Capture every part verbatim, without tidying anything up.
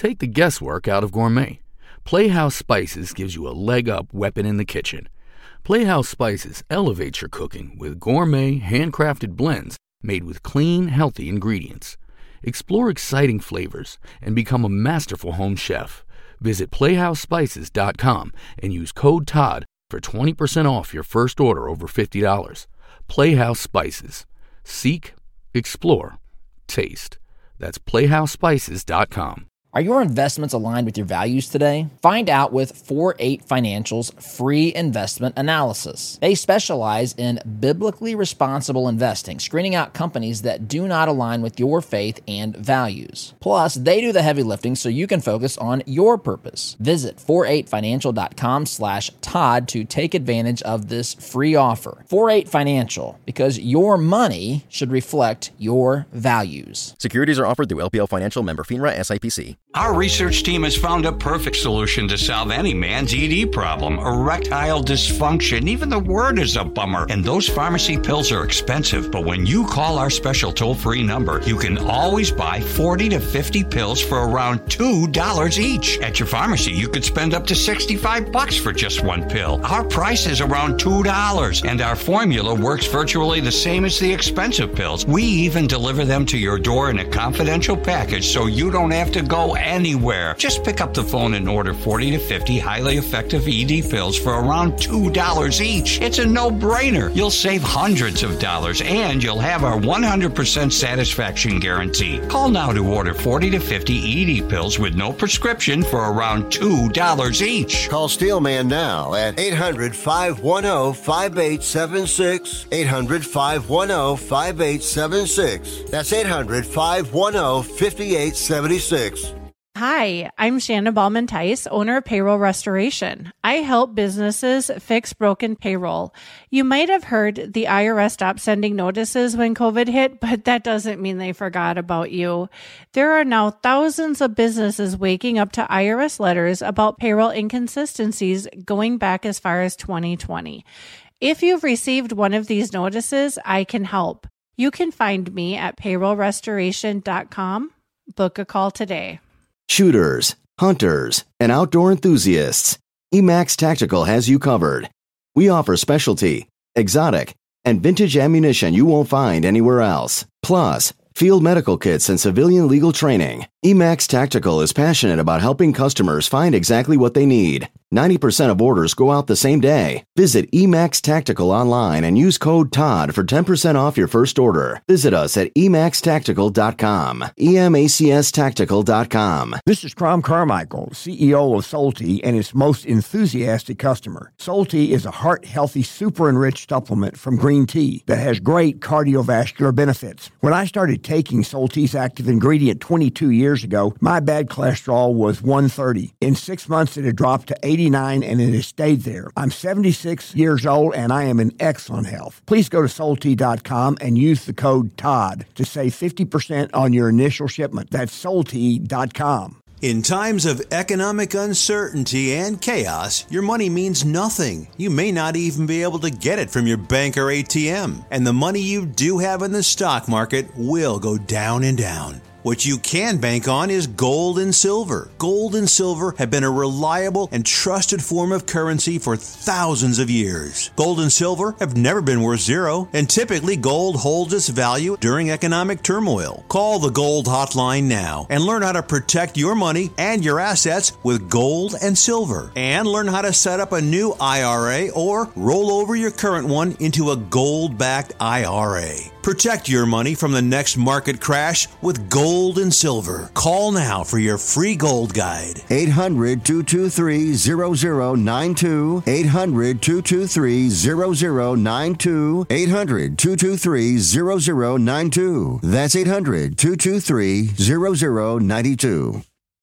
Take the guesswork out of gourmet. Playhouse Spices gives you a leg-up weapon in the kitchen. Playhouse Spices elevates your cooking with gourmet, handcrafted blends made with clean, healthy ingredients. Explore exciting flavors and become a masterful home chef. Visit playhouse spices dot com and use code Todd for twenty percent off your first order over fifty dollars. Playhouse Spices. Seek, explore, taste. That's playhouse spices dot com. Are your investments aligned with your values today? Find out with four eight Financial's free investment analysis. They specialize in biblically responsible investing, screening out companies that do not align with your faith and values. Plus, they do the heavy lifting so you can focus on your purpose. Visit four eight financial dot com slash Todd to take advantage of this free offer. four eight Financial, because your money should reflect your values. Securities are offered through L P L Financial, member FINRA, S I P C. Our research team has found a perfect solution to solve any man's E D problem, erectile dysfunction. Even the word is a bummer. And those pharmacy pills are expensive. But when you call our special toll-free number, you can always buy forty to fifty pills for around two dollars each. At your pharmacy, you could spend up to sixty-five bucks for just one pill. Our price is around two dollars, and our formula works virtually the same as the expensive pills. We even deliver them to your door in a confidential package so you don't have to go anywhere. Just pick up the phone and order forty to fifty highly effective E D pills for around two dollars each. It's a no-brainer. You'll save hundreds of dollars, and you'll have our one hundred percent satisfaction guarantee. Call now to order forty to fifty E D pills with no prescription for around two dollars each. Call Steelman now at eight hundred, five one zero, five eight seven six. eight hundred, five one zero, five eight seven six. That's eight hundred, five one zero, five eight seven six. Hi, I'm Shannon Ballman-Tice, owner of Payroll Restoration. I help businesses fix broken payroll. You might have heard the I R S stopped sending notices when COVID hit, but that doesn't mean they forgot about you. There are now thousands of businesses waking up to I R S letters about payroll inconsistencies going back as far as twenty twenty. If you've received one of these notices, I can help. You can find me at payroll restoration dot com. Book a call today. Shooters, hunters, and outdoor enthusiasts, Emax Tactical has you covered. We offer specialty, exotic, and vintage ammunition you won't find anywhere else. Plus, field medical kits and civilian legal training. Emax Tactical is passionate about helping customers find exactly what they need. ninety percent of orders go out the same day. Visit Emax Tactical online and use code Todd for ten percent off your first order. Visit us at emax tactical dot com. E M A C S tactical dot com. This is Crom Carmichael, C E O of Solti and its most enthusiastic customer. Solti is a heart-healthy, super-enriched supplement from green tea that has great cardiovascular benefits. When I started taking Solti's active ingredient twenty-two years ago, my bad cholesterol was one thirty. In six months, it had dropped to eighty-nine, and it has stayed there. I'm seventy-six years old, and I am in excellent health. Please go to Solti dot com and use the code Todd to save fifty percent on your initial shipment. That's Solti dot com. In times of economic uncertainty and chaos, your money means nothing. You may not even be able to get it from your bank or A T M. And the money you do have in the stock market will go down and down. What you can bank on is gold and silver. Gold and silver have been a reliable and trusted form of currency for thousands of years. Gold and silver have never been worth zero, and typically gold holds its value during economic turmoil. Call the Gold Hotline now and learn how to protect your money and your assets with gold and silver. And learn how to set up a new I R A or roll over your current one into a gold-backed I R A. Protect your money from the next market crash with gold and silver. Call now for your free gold guide. eight hundred, two two three, zero zero nine two. eight hundred, two two three, zero zero nine two. eight hundred, two two three, zero zero nine two. That's eight hundred, two two three, zero zero nine two.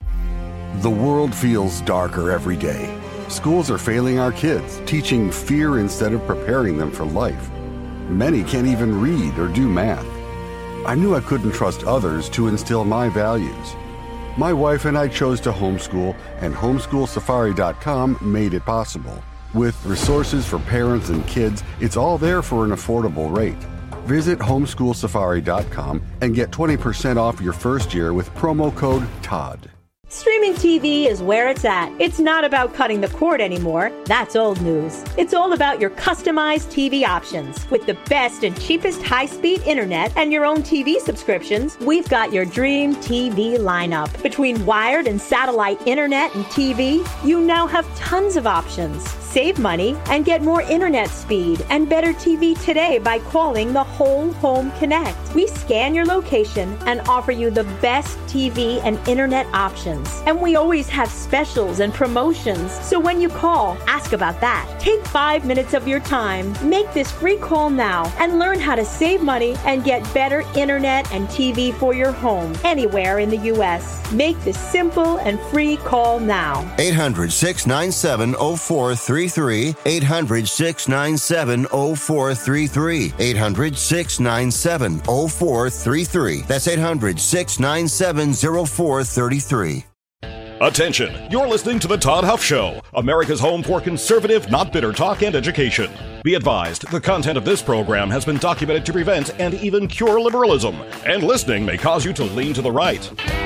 The world feels darker every day. Schools are failing our kids, teaching fear instead of preparing them for life. Many can't even read or do math. I knew I couldn't trust others to instill my values. My wife and I chose to homeschool, and homeschool safari dot com made it possible. With resources for parents and kids, it's all there for an affordable rate. Visit homeschool safari dot com and get twenty percent off your first year with promo code Todd. Streaming T V is where it's at. It's not about cutting the cord anymore. That's old news. It's all about your customized T V options. With the best and cheapest high-speed internet and your own T V subscriptions, we've got your dream T V lineup. Between wired and satellite internet and T V, you now have tons of options. Save money and get more internet speed and better T V today by calling the Whole Home Connect. We scan your location and offer you the best T V and internet options. And we always have specials and promotions. So when you call, ask about that. Take five minutes of your time, make this free call now, and learn how to save money and get better internet and T V for your home anywhere in the U S. Make this simple and free call now. eight hundred, six nine seven, oh four three three. eight hundred, six nine seven, oh four three three. eight hundred, six nine seven, oh four three three. That's eight hundred, six nine seven, oh four three three. Attention, you're listening to The Todd Huff Show, America's home for conservative, not bitter talk and education. Be advised, the content of this program has been documented to prevent and even cure liberalism, and listening may cause you to lean to the right.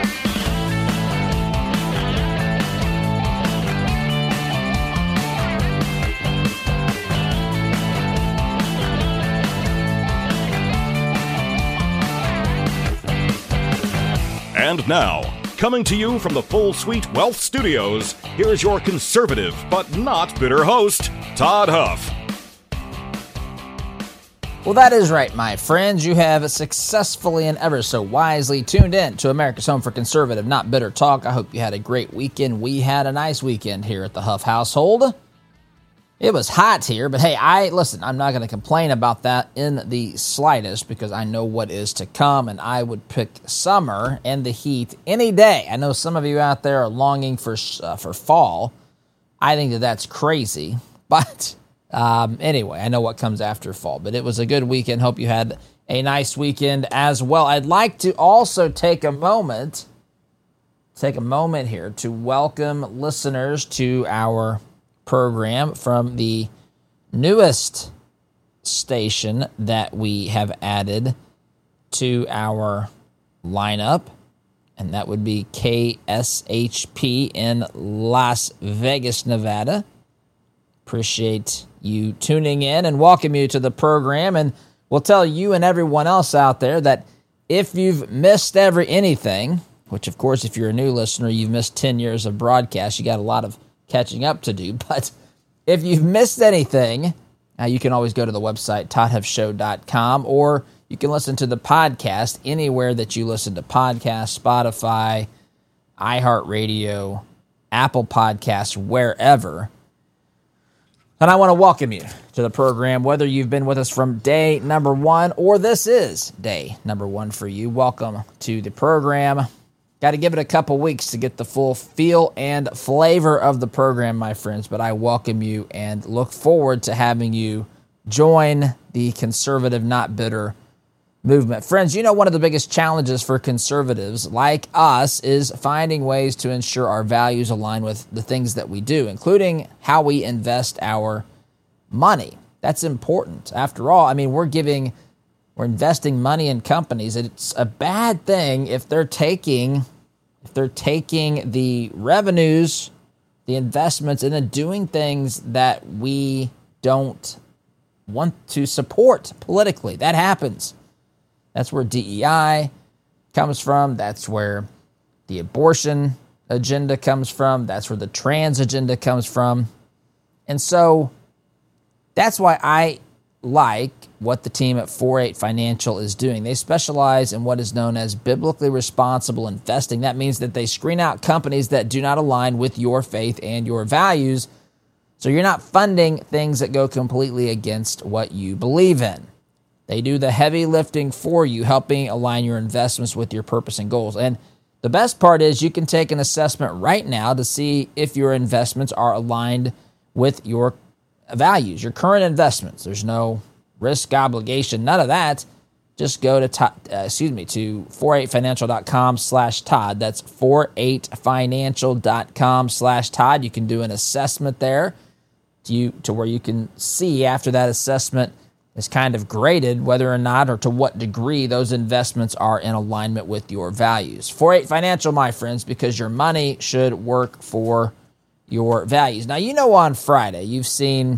And now, coming to you from the Full Suite Wealth Studios, here's your conservative but not bitter host, Todd Huff. Well, that is right, my friends. You have successfully and ever so wisely tuned in to America's home for conservative, not bitter talk. I hope you had a great weekend. We had a nice weekend here at the Huff household. It was hot here, but hey, I listen, I'm not going to complain about that in the slightest because I know what is to come, and I would pick summer and the heat any day. I know some of you out there are longing for uh, for fall. I think that that's crazy, but um, anyway, I know what comes after fall, but it was a good weekend. Hope you had a nice weekend as well. I'd like to also take a moment, take a moment here to welcome listeners to our program from the newest station that we have added to our lineup, and that would be K S H P in Las Vegas, Nevada. Appreciate you tuning in and welcome you to the program, and we'll tell you and everyone else out there that if you've missed every anything, which of course if you're a new listener, you've missed ten years of broadcast, you got a lot of catching up to do, but if you've missed anything, uh, you can always go to the website, todd huff show dot com, or you can listen to the podcast anywhere that you listen to podcasts, Spotify, iHeartRadio, Apple Podcasts, wherever. And I want to welcome you to the program, whether you've been with us from day number one or this is day number one for you. Welcome to the program. Got to give it a couple weeks to get the full feel and flavor of the program, my friends, but I welcome you and look forward to having you join the conservative, not bitter movement. Friends, you know one of the biggest challenges for conservatives like us is finding ways to ensure our values align with the things that we do, including how we invest our money. That's important. After all, I mean, we're giving, we're investing money in companies. It's a bad thing if they're taking If they're taking the revenues, the investments, and then doing things that we don't want to support politically. That happens. That's where D E I comes from. That's where the abortion agenda comes from. That's where the trans agenda comes from. And so that's why I like what the team at four eight Financial is doing. They specialize in what is known as biblically responsible investing. That means that they screen out companies that do not align with your faith and your values, so you're not funding things that go completely against what you believe in. They do the heavy lifting for you, helping align your investments with your purpose and goals. And the best part is you can take an assessment right now to see if your investments are aligned with your values, your current investments. There's no risk, obligation, none of that. Just go to, to uh, excuse me, to four eight financial dot com slash Todd. That's four eight financial dot com slash Todd. You can do an assessment there to, you, to where you can see after that assessment is kind of graded whether or not or to what degree those investments are in alignment with your values. four eight Financial, my friends, because your money should work for your values. Now, you know, on Friday, you've seen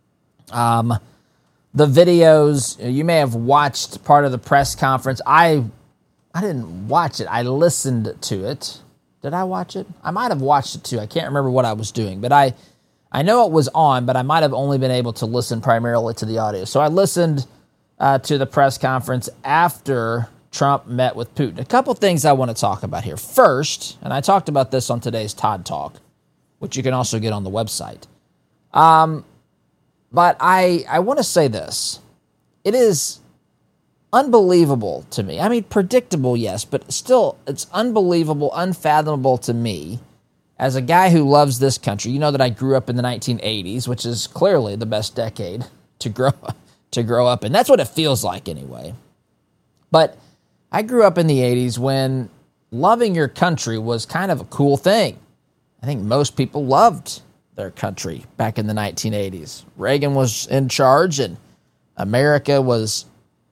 um, the videos. You may have watched part of the press conference. I I didn't watch it. I listened to it. Did I watch it? I might have watched it too. I can't remember what I was doing, but I I know it was on, but I might have only been able to listen primarily to the audio. So I listened uh, to the press conference after Trump met with Putin. A couple things I want to talk about here. First, and I talked about this on today's Todd Talk, which you can also get on the website. Um, but I I want to say this. It is unbelievable to me. I mean, predictable, yes, but still, it's unbelievable, unfathomable to me. As a guy who loves this country, you know that I grew up in the nineteen eighties, which is clearly the best decade to grow to grow up in. That's what it feels like anyway. But I grew up in the eighties when loving your country was kind of a cool thing. I think most people loved their country back in the nineteen eighties. Reagan was in charge and America was,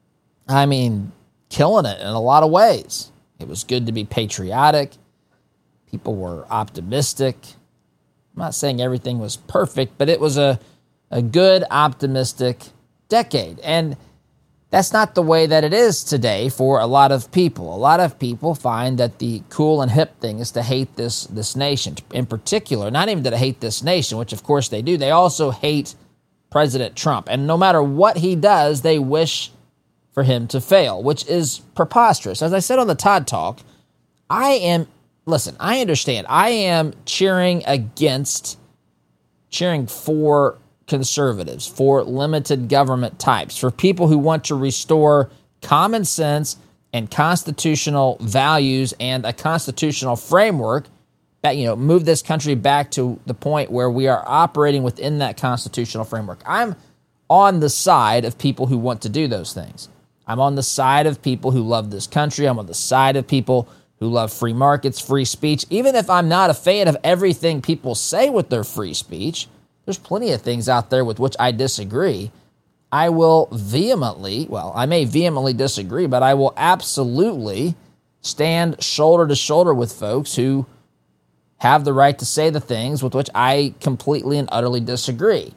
I mean, killing it in a lot of ways. It was good to be patriotic. People were optimistic. I'm not saying everything was perfect, but it was a, a good, optimistic decade. And that's not the way that it is today for a lot of people. A lot of people find that the cool and hip thing is to hate this, this nation. In particular, not even to hate this nation, which of course they do, they also hate President Trump. And no matter what he does, they wish for him to fail, which is preposterous. As I said on the Todd Talk, I am... Listen, I understand. I am cheering against, cheering for conservatives, for limited government types, for people who want to restore common sense and constitutional values and a constitutional framework that, you know, move this country back to the point where we are operating within that constitutional framework. I'm on the side of people who want to do those things. I'm on the side of people who love this country. I'm on the side of people who love free markets, free speech. Even if I'm not a fan of everything people say with their free speech, there's plenty of things out there with which I disagree. I will vehemently, well, I may vehemently disagree, but I will absolutely stand shoulder to shoulder with folks who have the right to say the things with which I completely and utterly disagree.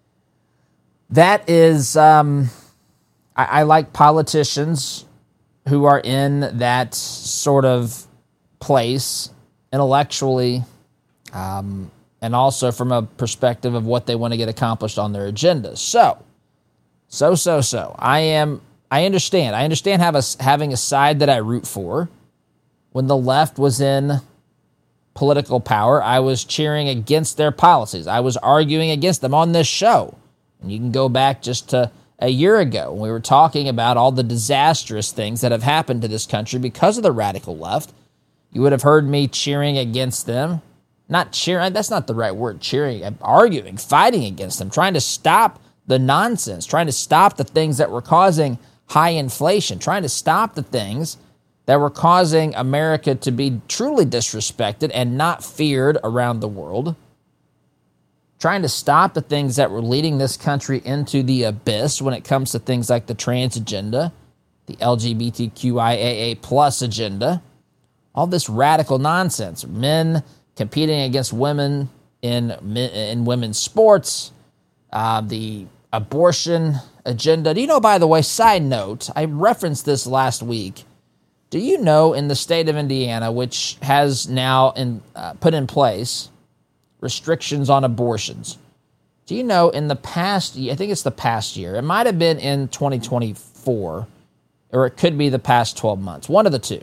That is, um, I, I like politicians who are in that sort of place intellectually, um, and also from a perspective of what they want to get accomplished on their agenda. So, so, so, so, I am, I understand. I understand have a, having a side that I root for. When the left was in political power, I was cheering against their policies. I was arguing against them on this show. And you can go back just to a year ago when we were talking about all the disastrous things that have happened to this country because of the radical left. You would have heard me cheering against them. Not cheering, that's not the right word, cheering. I'm arguing, fighting against them, trying to stop the nonsense, trying to stop the things that were causing high inflation, trying to stop the things that were causing America to be truly disrespected and not feared around the world. Trying to stop the things that were leading this country into the abyss when it comes to things like the trans agenda, the L G B T Q I A A plus agenda, all this radical nonsense, men competing against women in, in women's sports, uh, the abortion agenda. Do you know, by the way, side note, I referenced this last week. Do you know in the state of Indiana, which has now in, uh, put in place restrictions on abortions. Do you know in the past, I think it's the past year, it might have been in twenty twenty-four, or it could be the past twelve months, one of the two.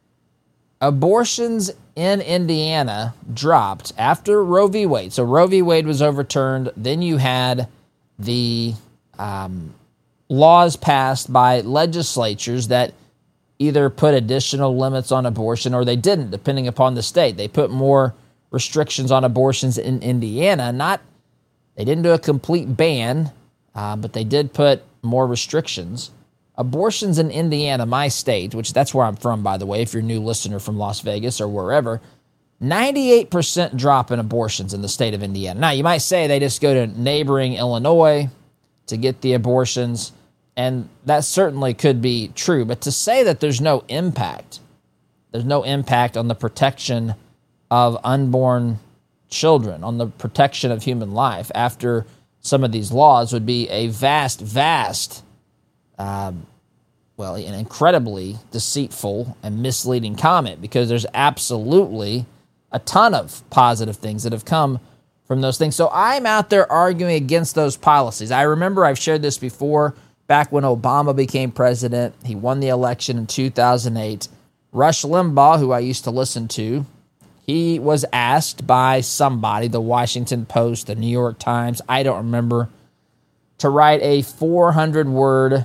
Abortions in Indiana dropped after Roe v. Wade. So Roe v. Wade was overturned. Then you had the um, laws passed by legislatures that either put additional limits on abortion or they didn't, depending upon the state. They put more restrictions on abortions in Indiana. Not, they didn't do a complete ban, uh, but they did put more restrictions. Abortions in Indiana, my state, which that's where I'm from, by the way, if you're a new listener from Las Vegas or wherever, ninety-eight percent drop in abortions in the state of Indiana. Now, you might say they just go to neighboring Illinois to get the abortions. And that certainly could be true. But to say that there's no impact, there's no impact on the protection of unborn children, on the protection of human life after some of these laws would be a vast, vast, um, well, an incredibly deceitful and misleading comment, because there's absolutely a ton of positive things that have come from those things. So I'm out there arguing against those policies. I remember I've shared this before, back when Obama became president. He won the election in two thousand eight. Rush Limbaugh, who I used to listen to, he was asked by somebody, the Washington Post, the New York Times, I don't remember, to write a four hundred word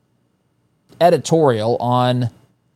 editorial on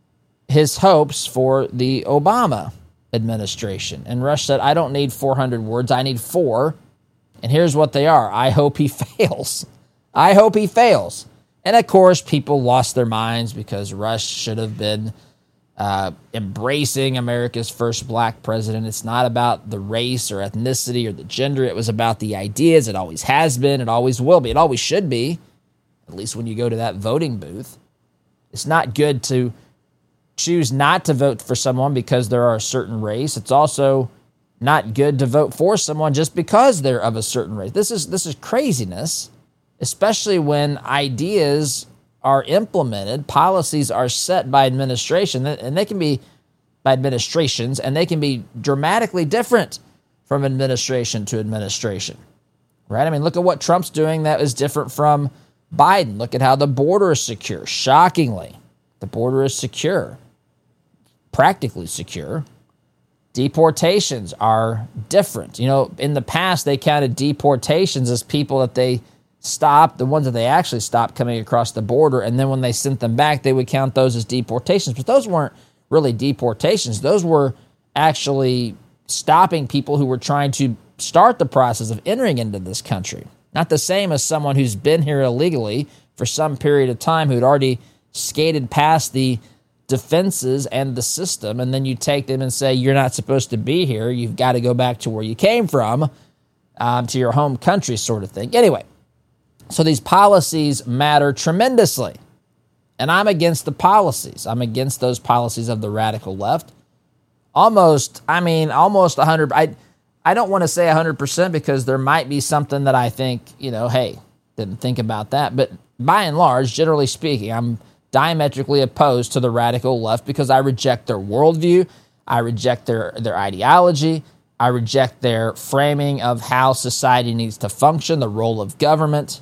his hopes for the Obama administration. And Rush said, I don't need four hundred words, I need four. And here's what they are. I hope he fails. I hope he fails. And of course, people lost their minds because Rush should have been uh, embracing America's first black president. It's not about the race or ethnicity or the gender. It was about the ideas. It always has been. It always will be. It always should be, at least when you go to that voting booth. It's not good to choose not to vote for someone because they're a certain race. It's also not good to vote for someone just because they're of a certain race. This is this is craziness, especially when ideas are implemented, policies are set by administration, and they can be by administrations, and they can be dramatically different from administration to administration, right? I mean, look at what Trump's doing that is different from Biden. Look at how the border is secure. Shockingly, the border is secure, practically secure. Deportations are different. You know, in the past, they counted deportations as people that they stopped, the ones that they actually stopped coming across the border, and then when they sent them back, they would count those as deportations. But those weren't really deportations. Those were actually stopping people who were trying to start the process of entering into this country. Not the same as someone who's been here illegally for some period of time, who'd already skated past the defenses and the system, and then you take them and say, you're not supposed to be here, you've got to go back to where you came from, um, to your home country sort of thing. Anyway, so these policies matter tremendously, and I'm against the policies. I'm against those policies of the radical left. Almost, I mean, almost one hundred, I, I don't want to say one hundred percent because there might be something that I think, you know, hey, didn't think about that, but by and large, generally speaking, I'm diametrically opposed to the radical left because I reject their worldview, I reject their, their ideology, I reject their framing of how society needs to function, the role of government.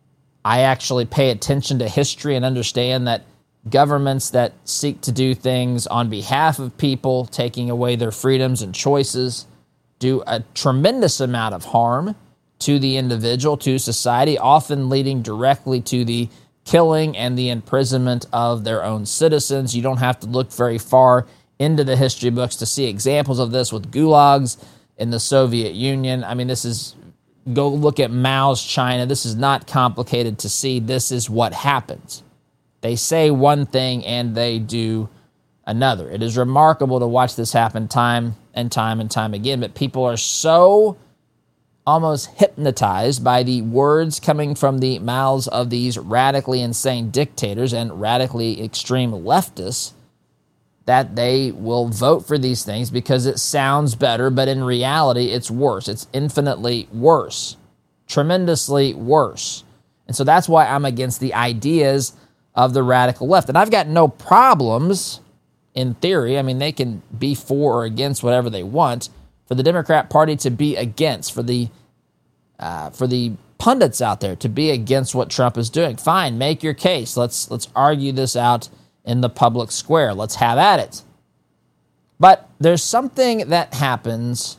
I actually pay attention to history and understand that governments that seek to do things on behalf of people, taking away their freedoms and choices, do a tremendous amount of harm to the individual, to society, often leading directly to the killing and the imprisonment of their own citizens. You don't have to look very far into the history books to see examples of this with gulags in the Soviet Union. I mean, this is, go look at Mao's China. This is not complicated to see. This is what happens. They say one thing and they do another. It is remarkable to watch this happen time and time and time again, but people are so almost hypnotized by the words coming from the mouths of these radically insane dictators and radically extreme leftists that they will vote for these things because it sounds better, but in reality, it's worse. It's infinitely worse, tremendously worse. And so that's why I'm against the ideas of the radical left. And I've got no problems in theory. I mean, they can be for or against whatever they want. For the Democrat Party to be against, for the uh, for the pundits out there to be against what Trump is doing, fine, make your case. Let's let's argue this out in the public square. Let's have at it. But there's something that happens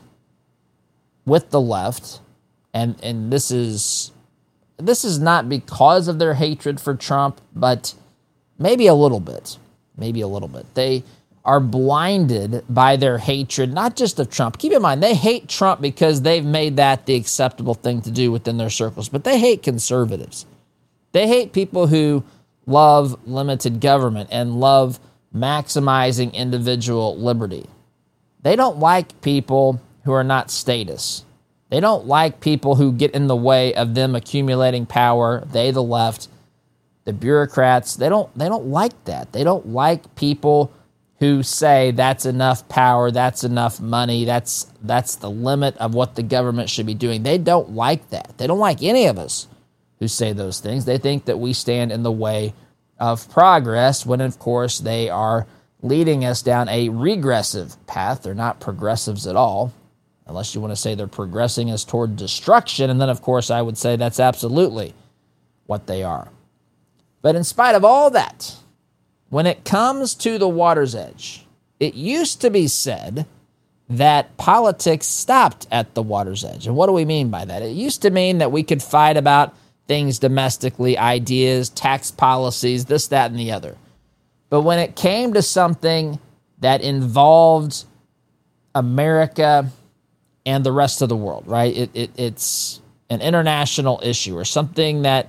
with the left, and and this is this is not because of their hatred for Trump, but maybe a little bit, maybe a little bit. They are blinded by their hatred, not just of Trump. Keep in mind, they hate Trump because they've made that the acceptable thing to do within their circles, but they hate conservatives. They hate people who love limited government and love maximizing individual liberty. They don't like people who are not statists. They don't like people who get in the way of them accumulating power, they, the left, the bureaucrats, they don't they don't like that. They don't like people who say that's enough power, that's enough money, that's that's the limit of what the government should be doing. They don't like that. They don't like any of us who say those things. They think that we stand in the way of progress when, of course, they are leading us down a regressive path. They're not progressives at all, unless you want to say they're progressing us toward destruction. And then, of course, I would say that's absolutely what they are. But in spite of all that, when it comes to the water's edge, it used to be said that politics stopped at the water's edge. And what do we mean by that? It used to mean that we could fight about things domestically, ideas, tax policies, this, that, and the other. But when it came to something that involved America and the rest of the world, right? It, it, it's an international issue or something that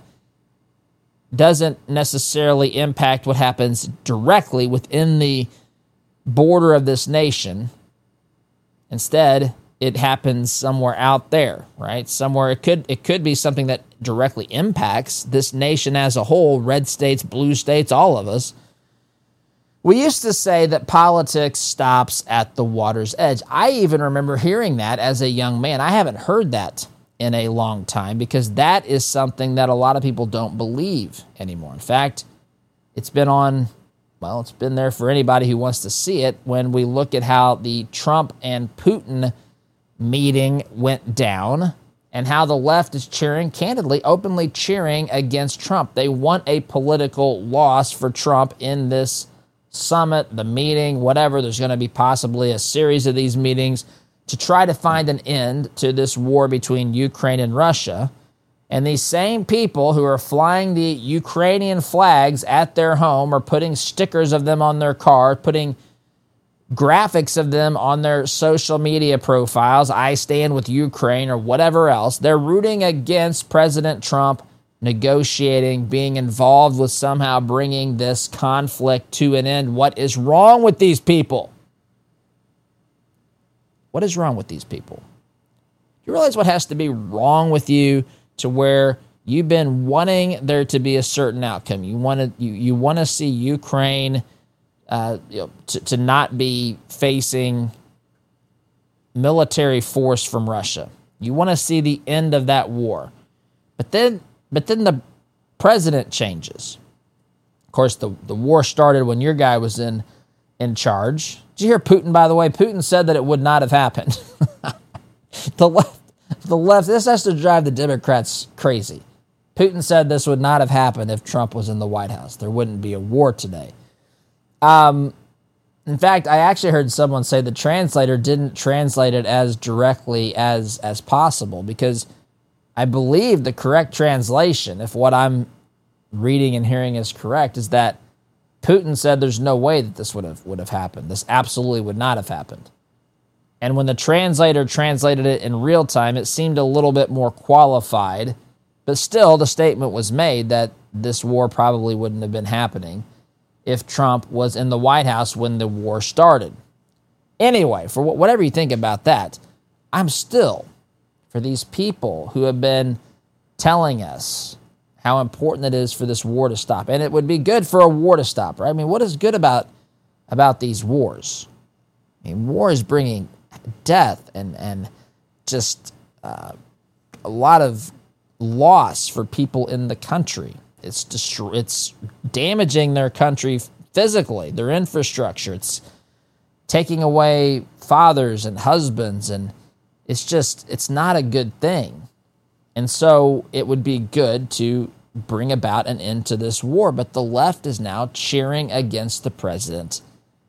doesn't necessarily impact what happens directly within the border of this nation. Instead, it happens somewhere out there, right? Somewhere it could it could be something that directly impacts this nation as a whole, red states, blue states, all of us. We used to say that politics stops at the water's edge. I even remember hearing that as a young man. I haven't heard that in a long time because that is something that a lot of people don't believe anymore. In fact, it's been on, well, it's been there for anybody who wants to see it when we look at how the Trump and Putin meeting went down and how the left is cheering, candidly, openly cheering against Trump. They want a political loss for Trump in this summit, the meeting, whatever. There's going to be possibly a series of these meetings to try to find an end to this war between Ukraine and Russia. And these same people who are flying the Ukrainian flags at their home or putting stickers of them on their car, putting graphics of them on their social media profiles, I stand with Ukraine or whatever else, they're rooting against President Trump negotiating, being involved with somehow bringing this conflict to an end. What is wrong with these people? What is wrong with these people? You realize what has to be wrong with you to where you've been wanting there to be a certain outcome. You want to you, you want to see Ukraine uh, you know, to, to not be facing military force from Russia. You want to see the end of that war. But then but then the president changes. Of course, the, the war started when your guy was in in charge. Did you hear Putin, by the way? Putin said that it would not have happened. the left, the left, this has to drive the Democrats crazy. Putin said this would not have happened if Trump was in the White House. There wouldn't be a war today. Um, in fact, I actually heard someone say the translator didn't translate it as directly as, as possible because I believe the correct translation, if what I'm reading and hearing is correct, is that Putin said there's no way that this would have would have happened. This absolutely would not have happened. And when the translator translated it in real time, it seemed a little bit more qualified, but still the statement was made that this war probably wouldn't have been happening if Trump was in the White House when the war started. Anyway, for whatever you think about that, I'm still, for these people who have been telling us how important it is for this war to stop. And it would be good for a war to stop, right? I mean, what is good about about these wars? I mean, war is bringing death and, and just uh, a lot of loss for people in the country. It's destro- it's damaging their country physically, their infrastructure. It's taking away fathers and husbands, and it's just, it's not a good thing. And so it would be good to bring about an end to this war. But the left is now cheering against the president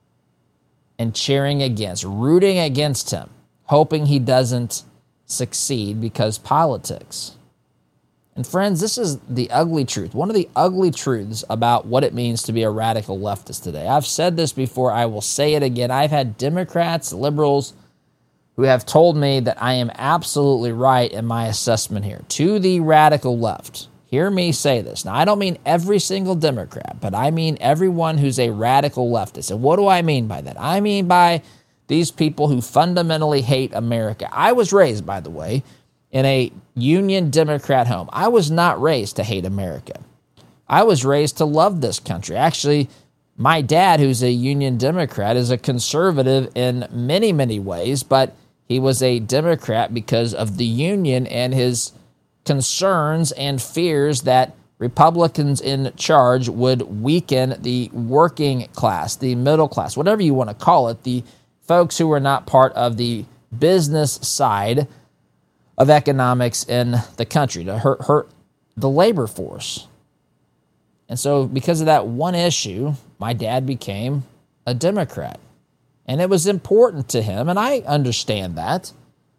and cheering against, rooting against him, hoping he doesn't succeed because politics. And friends, this is the ugly truth. One of the ugly truths about what it means to be a radical leftist today. I've said this before. I will say it again. I've had Democrats, liberals, who have told me that I am absolutely right in my assessment here. To the radical left, hear me say this. Now, I don't mean every single Democrat, but I mean everyone who's a radical leftist. And what do I mean by that? I mean by these people who fundamentally hate America. I was raised, by the way, in a Union Democrat home. I was not raised to hate America. I was raised to love this country. Actually, my dad, who's a Union Democrat, is a conservative in many, many ways, but he was a Democrat because of the Union and his concerns and fears that Republicans in charge would weaken the working class, the middle class, whatever you want to call it, the folks who were not part of the business side of economics in the country, to hurt, hurt the labor force. And so because of that one issue, my dad became a Democrat. And it was important to him, and I understand that.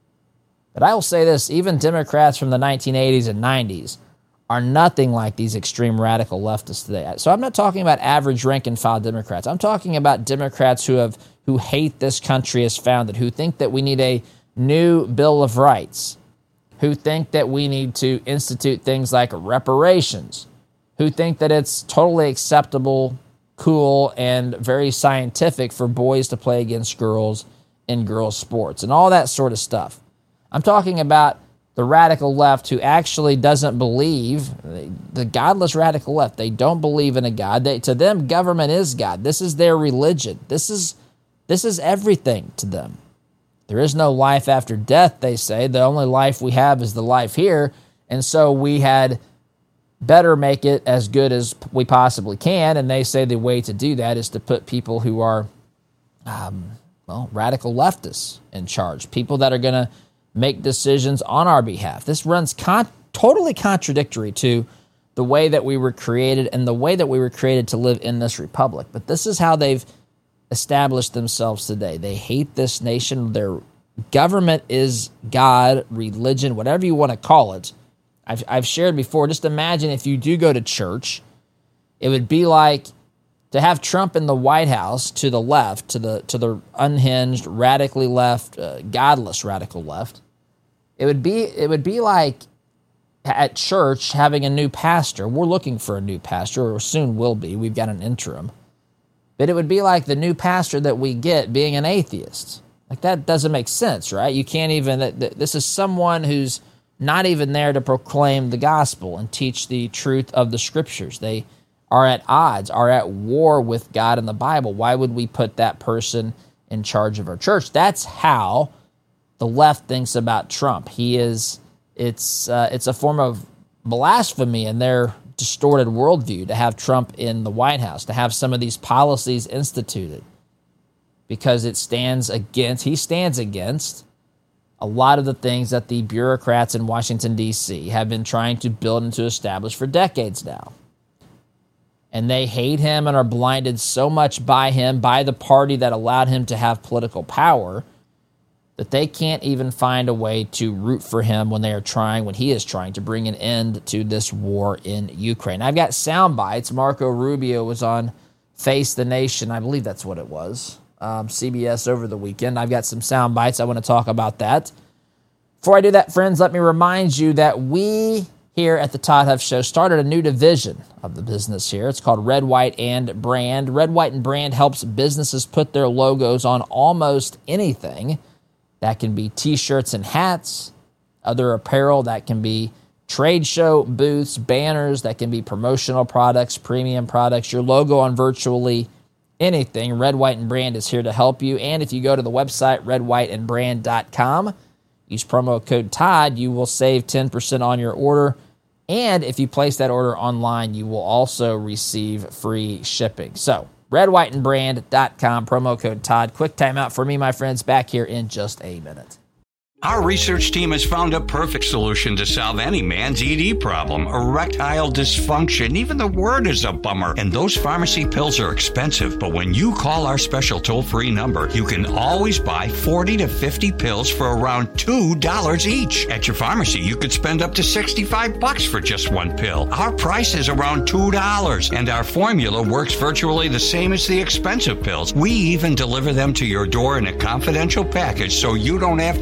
But I will say this, even Democrats from the nineteen eighties and nineties are nothing like these extreme radical leftists today. So I'm not talking about average rank-and-file Democrats. I'm talking about Democrats who have who hate this country as founded, who think that we need a new Bill of Rights, who think that we need to institute things like reparations, who think that it's totally acceptable, cool, and very scientific for boys to play against girls in girls' sports and all that sort of stuff. I'm talking about the radical left who actually doesn't believe, the godless radical left, they don't believe in a God. They, to them, government is God. This is their religion. This is, this is everything to them. There is no life after death, they say. The only life we have is the life here, and so we had better make it as good as we possibly can, and they say the way to do that is to put people who are, um, well, radical leftists in charge, people that are going to make decisions on our behalf. This runs con- totally contradictory to the way that we were created and the way that we were created to live in this republic. But this is how they've established themselves today. They hate this nation. Their government is God, religion, whatever you want to call it. I've, I've shared before, just imagine if you do go to church, it would be like to have Trump in the White House to the left, to the to the unhinged, radically left, uh, godless radical left. It would be it would be like at church having a new pastor. We're looking for a new pastor, or soon will be. We've got an interim. But it would be like the new pastor that we get being an atheist. Like, that doesn't make sense, right? You can't even, this is someone who's not even there to proclaim the gospel and teach the truth of the scriptures. They are at odds, are at war with God and the Bible. Why would we put that person in charge of our church? That's how the left thinks about Trump. He is, it's uh, it's a form of blasphemy in their distorted worldview to have Trump in the White House, to have some of these policies instituted, because it stands against, he stands against a lot of the things that the bureaucrats in Washington, D C have been trying to build and to establish for decades now. And they hate him and are blinded so much by him, by the party that allowed him to have political power, that they can't even find a way to root for him when they are trying, when he is trying to bring an end to this war in Ukraine. I've got sound bites. Marco Rubio was on Face the Nation. I believe that's what it was. Um, C B S over the weekend. I've got some sound bites. I want to talk about that. Before I do that, friends, let me remind you that we here at the Todd Huff Show started a new division of the business here. It's called Red, White, and Brand. Red, White, and Brand helps businesses put their logos on almost anything. That can be t-shirts and hats, other apparel. That can be trade show booths, banners. That can be promotional products, premium products, your logo on virtually anything. Red, White, and Brand is here to help you. And if you go to the website, red white and brand dot com, use promo code Todd, you will save ten percent on your order. And if you place that order online, you will also receive free shipping. So, red white and brand dot com, promo code Todd. Quick timeout for me, my friends. Back here in just a minute. Our research team has found a perfect solution to solve any man's E D problem, erectile dysfunction. Even the word is a bummer. And those pharmacy pills are expensive. But when you call our special toll-free number, you can always buy forty to fifty pills for around two dollars each. At your pharmacy, you could spend up to sixty-five bucks for just one pill. Our price is around two dollars. And our formula works virtually the same as the expensive pills. We even deliver them to your door in a confidential package so you don't have to go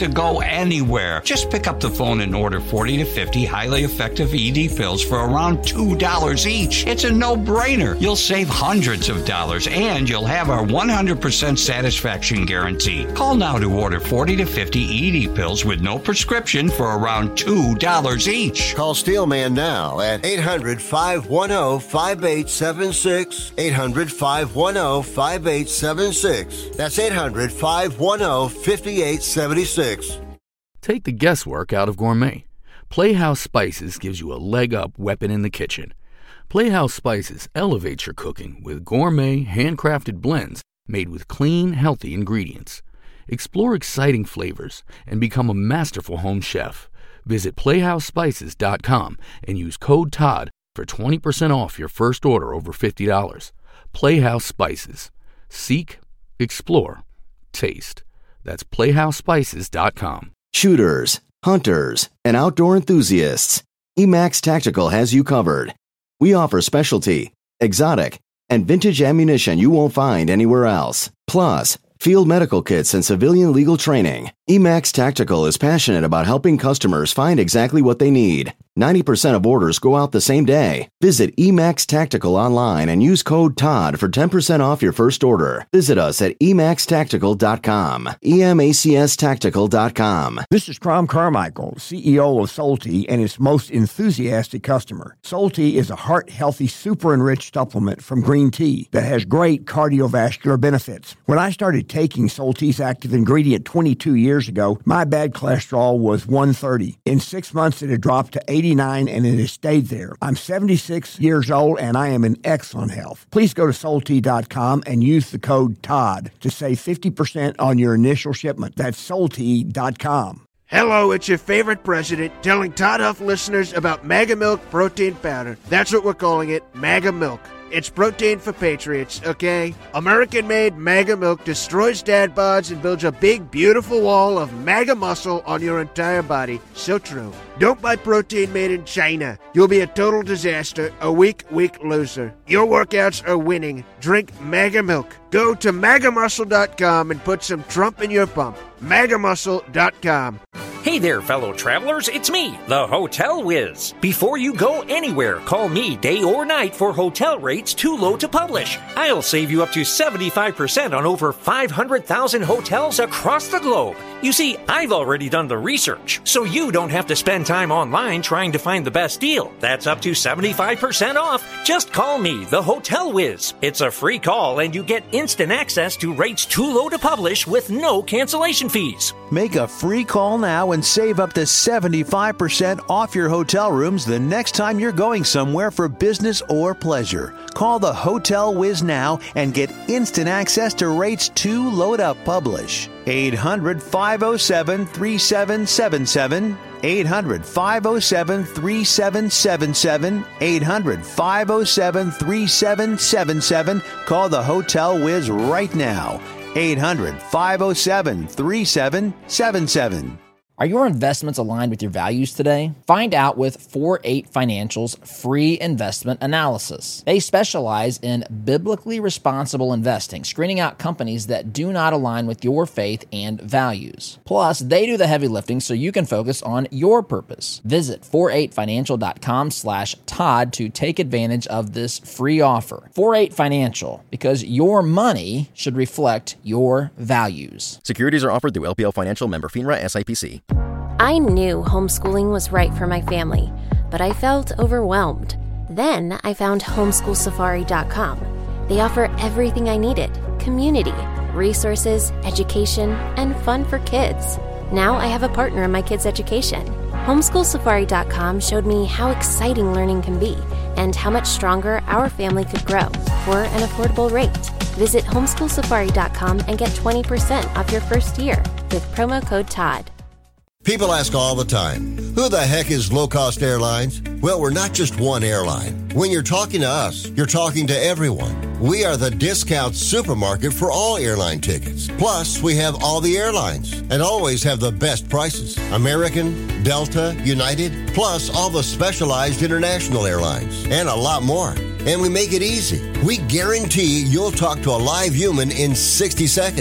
anywhere. Just pick up the phone and order forty to fifty highly effective E D pills for around two dollars each. It's a no-brainer. You'll save hundreds of dollars, and you'll have our one hundred percent satisfaction guarantee. Call now to order forty to fifty E D pills with no prescription for around two dollars each. Call Steelman now at eight hundred, five one zero, five eight seven six. eight hundred, five one zero, five eight seven six. That's eight hundred, five one zero, five eight seven six. Take the guesswork out of gourmet. Playhouse Spices gives you a leg-up weapon in the kitchen. Playhouse Spices elevates your cooking with gourmet, handcrafted blends made with clean, healthy ingredients. Explore exciting flavors and become a masterful home chef. Visit playhouse spices dot com and use code Todd for twenty percent off your first order over fifty dollars. Playhouse Spices. Seek, explore, taste. That's playhouse spices dot com. Shooters, hunters, and outdoor enthusiasts, Emax Tactical has you covered. We offer specialty, exotic, and vintage ammunition you won't find anywhere else. Plus, field medical kits and civilian legal training. Emax Tactical is passionate about helping customers find exactly what they need. ninety percent of orders go out the same day. Visit Emax Tactical online and use code Todd for ten percent off your first order. Visit us at emax tactical dot com. E M A C S tactical dot com. This is Crom Carmichael, C E O of Solti, and its most enthusiastic customer. Solti is a heart-healthy, super-enriched supplement from green tea that has great cardiovascular benefits. When I started taking Solti's active ingredient twenty-two years ago, my bad cholesterol was one thirty. In six months, it had dropped to eighty-nine, and it has stayed there. I'm seventy-six years old, and I am in excellent health. Please go to Solti dot com and use the code Todd to save fifty percent on your initial shipment. That's Solti dot com. Hello, it's your favorite president telling Todd Huff listeners about Mega Milk Protein Powder. That's what we're calling it, Mega Milk. It's protein for patriots, okay? American-made Mega Milk destroys dad bods and builds a big, beautiful wall of mega muscle on your entire body. So true. Don't buy protein made in China. You'll be a total disaster, a weak, weak loser. Your workouts are winning. Drink Mega Milk. Go to maga muscle dot com and put some Trump in your pump. maga muscle dot com. Hey there, fellow travelers, it's me, the Hotel Whiz. Before you go anywhere, call me day or night for hotel rates too low to publish. I'll save you up to seventy-five percent on over five hundred thousand hotels across the globe. You see, I've already done the research, so you don't have to spend time online trying to find the best deal. That's up to seventy-five percent off. Just call me, the Hotel Whiz. It's a free call, and you get instant access to rates too low to publish with no cancellation fees. Make a free call now and save up to seventy-five percent off your hotel rooms the next time you're going somewhere for business or pleasure. Call the Hotel Whiz now and get instant access to rates too low to publish. eight hundred, five oh seven, three seven seven seven. eight hundred, five oh seven, three seven seven seven. eight hundred, five oh seven, three seven seven seven. Call the Hotel Whiz right now. eight hundred, five oh seven, three seven seven seven. Are your investments aligned with your values today? Find out with four eight Financial's free investment analysis. They specialize in biblically responsible investing, screening out companies that do not align with your faith and values. Plus, they do the heavy lifting so you can focus on your purpose. Visit four eight financial dot com slash Todd to take advantage of this free offer. four eight Financial, because your money should reflect your values. Securities are offered through L P L Financial, member FINRA, S I P C. I knew homeschooling was right for my family, but I felt overwhelmed. Then I found homeschool safari dot com. They offer everything I needed: community, resources, education, and fun for kids. Now I have a partner in my kids' education. homeschool safari dot com showed me how exciting learning can be and how much stronger our family could grow for an affordable rate. Visit homeschool safari dot com and get twenty percent off your first year with promo code Todd. People ask all the time, who the heck is Low Cost Airlines? Well, we're not just one airline. When you're talking to us, you're talking to everyone. We are the discount supermarket for all airline tickets. Plus, we have all the airlines and always have the best prices. American, Delta, United, plus all the specialized international airlines and a lot more. And we make it easy. We guarantee you'll talk to a live human in sixty seconds.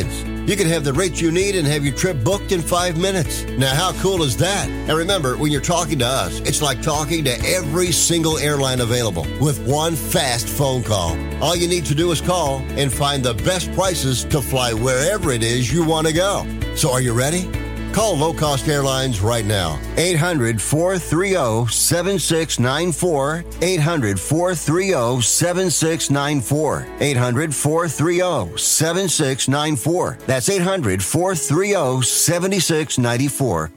You can have the rates you need and have your trip booked in five minutes. Now, how cool is that? And remember, when you're talking to us, it's like talking to every single airline available with one fast phone call. All you need to do is call and find the best prices to fly wherever it is you want to go. So are you ready? Call Low Cost Airlines right now. eight hundred, four three zero, seven six nine four. eight hundred, four three zero, seven six nine four. eight hundred, four three zero, seven six nine four. That's eight hundred, four three zero, seven six nine four.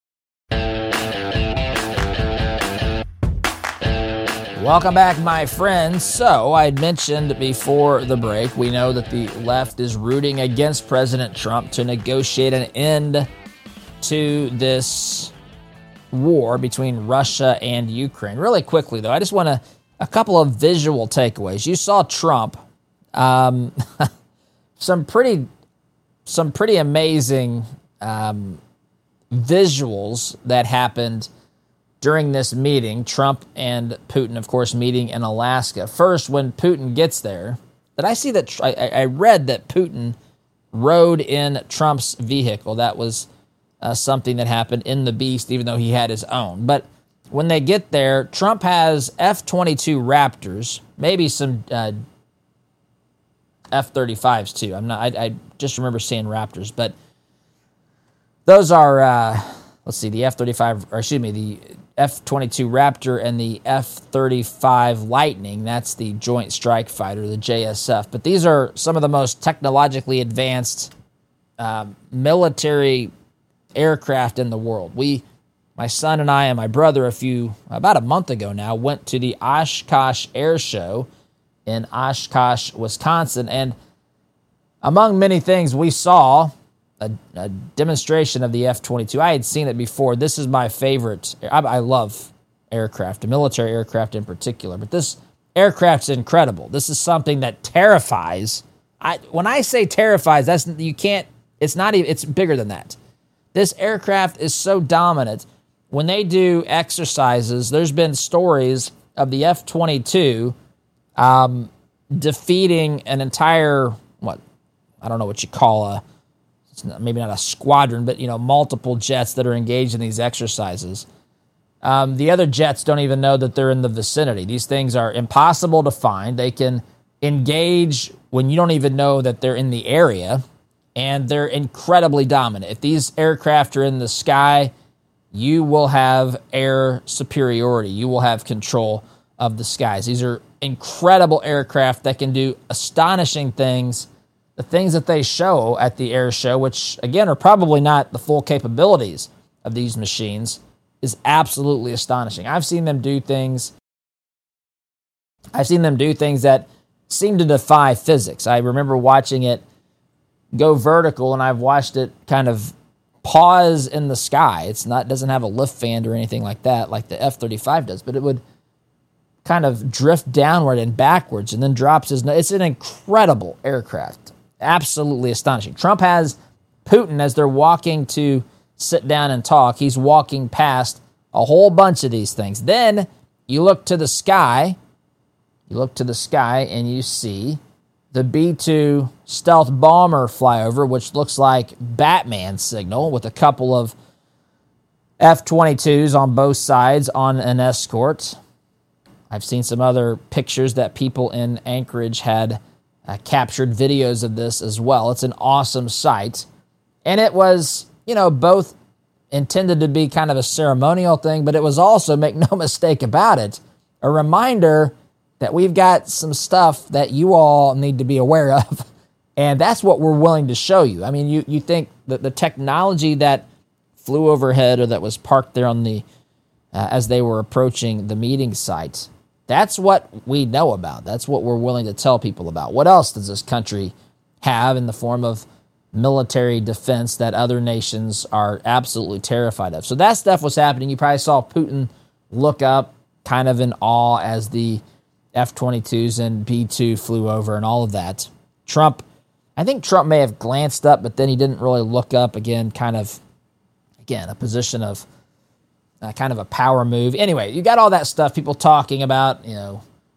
Welcome back, my friends. So, I had mentioned before the break, we know that the left is rooting against President Trump to negotiate an end to this war between Russia and Ukraine. Really quickly, though, I just want to, a couple of visual takeaways. You saw Trump, um, some pretty, some pretty amazing um, visuals that happened during this meeting. Trump and Putin, of course, meeting in Alaska. First, when Putin gets there, did I see that, I, I read that Putin rode in Trump's vehicle. That was Uh, something that happened in the Beast, even though he had his own. But when they get there, Trump has F twenty-two Raptors, maybe some uh, F thirty-fives too. I'm not. I, I just remember seeing Raptors, but those are. Uh, let's see, the F thirty-five, or excuse me, the F twenty-two Raptor and the F thirty-five Lightning. That's the Joint Strike Fighter, the J S F. But these are some of the most technologically advanced uh, military aircraft in the world. We, my son and I and my brother, a few, about a month ago now, went to the Oshkosh Air Show in Oshkosh, Wisconsin, and among many things, we saw a, a demonstration of the F twenty-two. I had seen it before. This is my favorite. I, I love aircraft, military aircraft in particular, but this aircraft's incredible. This is something that terrifies. I, when I say terrifies, that's you can't. It's not even. It's bigger than that. This aircraft is so dominant. When they do exercises, there's been stories of the F twenty-two um, defeating an entire, what, I don't know what you call a, it's not, maybe not a squadron, but, you know, multiple jets that are engaged in these exercises. Um, the other jets don't even know that they're in the vicinity. These things are impossible to find. They can engage when you don't even know that they're in the area. And they're incredibly dominant. If these aircraft are in the sky, you will have air superiority. You will have control of the skies. These are incredible aircraft that can do astonishing things. The things that they show at the air show, which, again, are probably not the full capabilities of these machines, is absolutely astonishing. I've seen them do things. I've seen them do things that seem to defy physics. I remember watching it go vertical, and I've watched it kind of pause in the sky. It's not doesn't have a lift fan or anything like that, like the F thirty-five does, but it would kind of drift downward and backwards and then drops his nose. It's an incredible aircraft. Absolutely astonishing. Trump has Putin, as they're walking to sit down and talk, he's walking past a whole bunch of these things. Then you look to the sky, you look to the sky and you see the B two stealth bomber flyover, which looks like Batman signal, with a couple of F twenty-twos on both sides on an escort. I've seen some other pictures that people in Anchorage had uh, captured videos of this as well. It's an awesome sight. And it was, you know, both intended to be kind of a ceremonial thing, but it was also, make no mistake about it, a reminder that we've got some stuff that you all need to be aware of, and that's what we're willing to show you. I mean, you, you think that the technology that flew overhead or that was parked there on the uh, as they were approaching the meeting site, that's what we know about. That's what we're willing to tell people about. What else does this country have in the form of military defense that other nations are absolutely terrified of? So that stuff was happening. You probably saw Putin look up kind of in awe as the F twenty-twos and B two flew over and all of that. Trump, I think Trump may have glanced up, but then he didn't really look up. Again, kind of, again, a position of uh, kind of a power move. Anyway, you got all that stuff, people talking about, you know,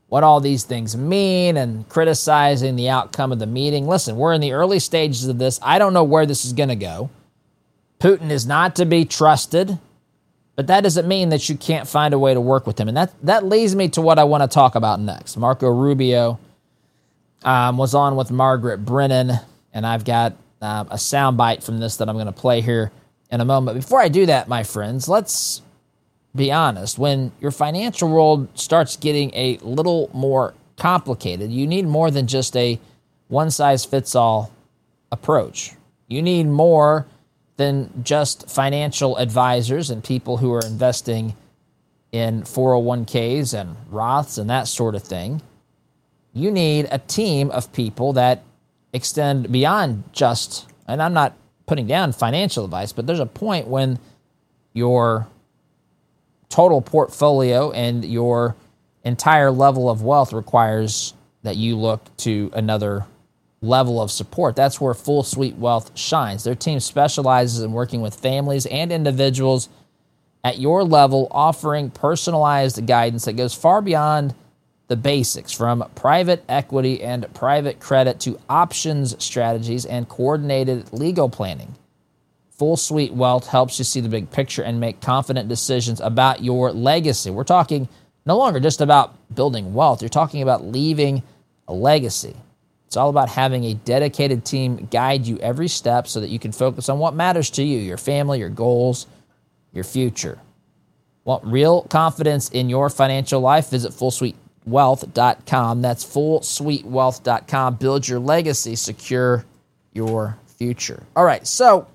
what all these things mean and criticizing the outcome of the meeting. Listen, we're in the early stages of this. I don't know where this is going to go. Putin is not to be trusted, but that doesn't mean that you can't find a way to work with him. And that, that leads me to what I want to talk about next. Marco Rubio um, was on with Margaret Brennan, and I've got um, a soundbite from this that I'm going to play here in a moment. Before I do that, my friends, let's be honest. When your financial world starts getting a little more complicated, you need more than just a one-size-fits-all approach. You need more than just financial advisors and people who are investing in four oh one k's and Roths and that sort of thing. You need a team of people that extend beyond just, and I'm not putting down financial advice, but there's a point when your total portfolio and your entire level of wealth requires that you look to another level of support. That's where Full Suite Wealth shines. Their team specializes in working with families and individuals at your level, offering personalized guidance that goes far beyond the basics, from private equity and private credit to options strategies and coordinated legal planning. Full Suite Wealth helps you see the big picture and make confident decisions about your legacy. We're talking no longer just about building wealth. You're talking about leaving a legacy. It's all about having a dedicated team guide you every step so that you can focus on what matters to you, your family, your goals, your future. Want real confidence in your financial life? Visit full suite wealth dot com. That's full suite wealth dot com. Build your legacy, secure your future. All right, so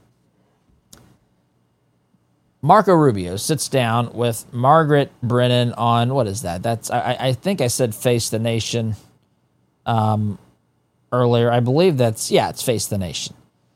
Marco Rubio sits down with Margaret Brennan on, what is that? That's I, I think I said Face the Nation um, earlier. I believe that's, yeah, it's Face the Nation.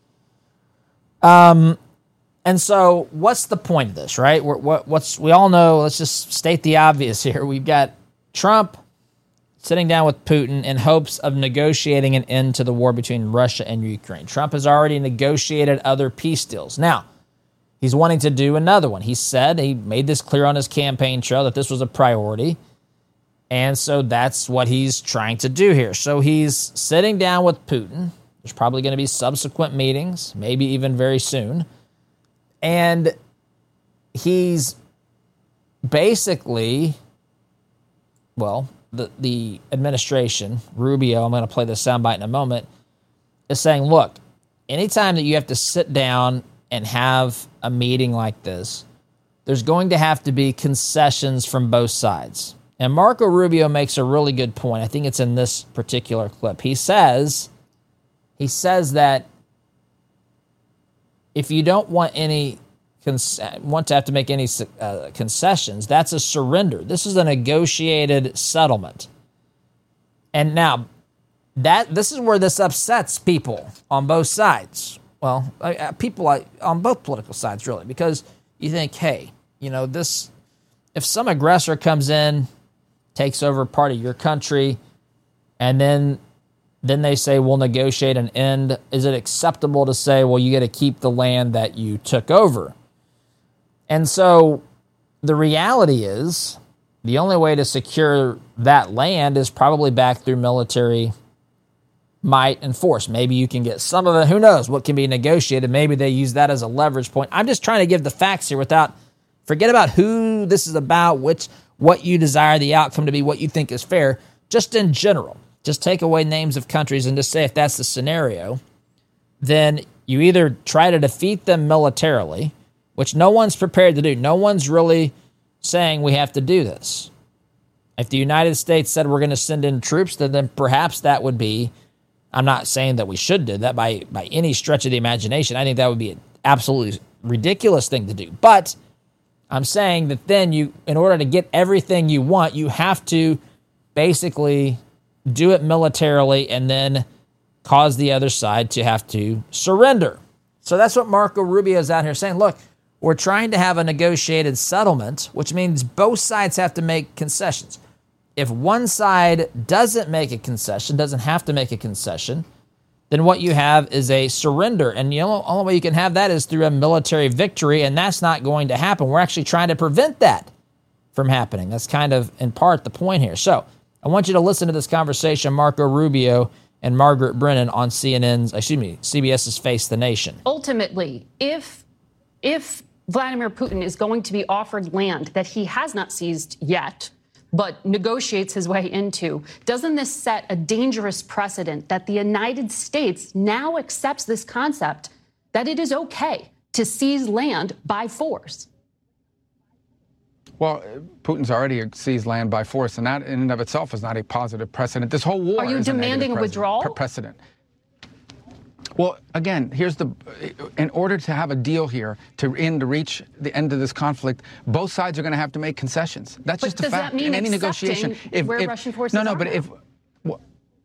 Um, and so what's the point of this, right? We're, what, what's we all know, let's just state the obvious here. We've got Trump sitting down with Putin in hopes of negotiating an end to the war between Russia and Ukraine. Trump has already negotiated other peace deals. Now, he's wanting to do another one. He said, he made this clear on his campaign trail that this was a priority. And so that's what he's trying to do here. So he's sitting down with Putin. There's probably going to be subsequent meetings, maybe even very soon. And he's basically, well, the, the administration, Rubio, I'm going to play the soundbite in a moment, is saying, look, anytime that you have to sit down and have a meeting like this, there's going to have to be concessions from both sides. And Marco Rubio makes a really good point. I think it's in this particular clip. He says, he says that if you don't want any want to have to make any uh, concessions, that's a surrender. This is a negotiated settlement. And now, that this is where this upsets people on both sides. Well, uh, people uh, on both political sides, really, because you think, hey, you know, this, if some aggressor comes in, takes over part of your country, and then then they say, we'll negotiate an end, is it acceptable to say, well, you got to keep the land that you took over? And so the reality is the only way to secure that land is probably back through military might and force. Maybe you can get some of it. Who knows what can be negotiated? Maybe they use that as a leverage point. I'm just trying to give the facts here without, forget about who this is about, which, what you desire the outcome to be, what you think is fair, just in general. Just take away names of countries and just say if that's the scenario, then you either try to defeat them militarily, which no one's prepared to do. No one's really saying we have to do this. If the United States said we're going to send in troops, then, then perhaps that would be, I'm not saying that we should do that by, by any stretch of the imagination. I think that would be an absolutely ridiculous thing to do. But I'm saying that then you, in order to get everything you want, you have to basically do it militarily and then cause the other side to have to surrender. So that's what Marco Rubio is out here saying. Look, we're trying to have a negotiated settlement, which means both sides have to make concessions. If one side doesn't make a concession, doesn't have to make a concession, then what you have is a surrender. And the only way you can have that is through a military victory, and that's not going to happen. We're actually trying to prevent that from happening. That's kind of, in part, the point here. So I want you to listen to this conversation, Marco Rubio and Margaret Brennan on C N N's, excuse me, CBS's Face the Nation. Ultimately, if if Vladimir Putin is going to be offered land that he has not seized yet, but negotiates his way into, doesn't this set a dangerous precedent that the United States now accepts this concept that it is okay to seize land by force? Well, Putin's already seized land by force, and that in and of itself is not a positive precedent. This whole war Are you is demanding a, a withdrawal? Pre- precedent. Well, again, here's the, in order to have a deal here, to end, to reach the end of this conflict, both sides are going to have to make concessions. That's but just a does fact that mean in any negotiation. If, where if, Russian forces no, no, are but now? if, well,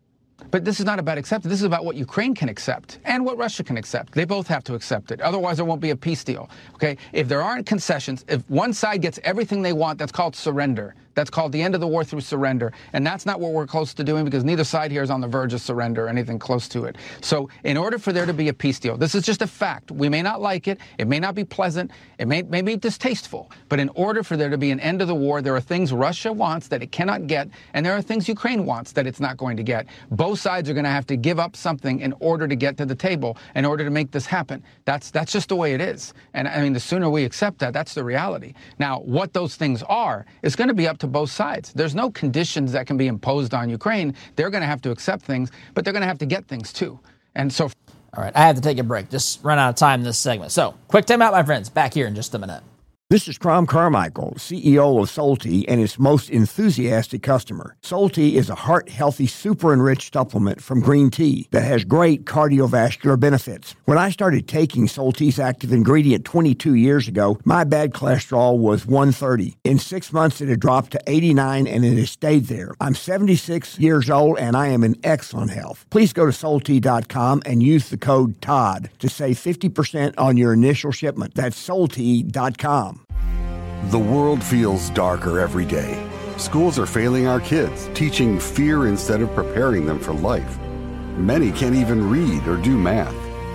but this is not about acceptance. This is about what Ukraine can accept and what Russia can accept. They both have to accept it. Otherwise, there won't be a peace deal. Okay? If there aren't concessions, if one side gets everything they want, that's called surrender. That's called the end of the war through surrender. And that's not what we're close to doing, because neither side here is on the verge of surrender or anything close to it. So in order for there to be a peace deal, this is just a fact. We may not like it. It may not be pleasant. It may, may be distasteful. But in order for there to be an end of the war, there are things Russia wants that it cannot get, and there are things Ukraine wants that it's not going to get. Both sides are going to have to give up something in order to get to the table, in order to make this happen. That's, that's just the way it is. And I mean, the sooner we accept that, that's the reality. Now, what those things are is going to be up to both sides. There's no conditions that can be imposed on Ukraine. They're going to have to accept things, but they're going to have to get things too. And so... All right, I have to take a break. Just run out of time in this segment. So, quick time out, my friends. Back here in just a minute. This is Crom Carmichael, C E O of Solti and its most enthusiastic customer. Solti is a heart-healthy, super-enriched supplement from green tea that has great cardiovascular benefits. When I started taking Solti's active ingredient twenty-two years ago, my bad cholesterol was one thirty. In six months, it had dropped to eighty-nine, and it has stayed there. I'm seventy-six years old, and I am in excellent health. Please go to Solti dot com and use the code TODD to save fifty percent on your initial shipment. That's Solti dot com. The world feels darker every day. Schools are failing our kids, teaching fear instead of preparing them for life. Many can't even read or do math.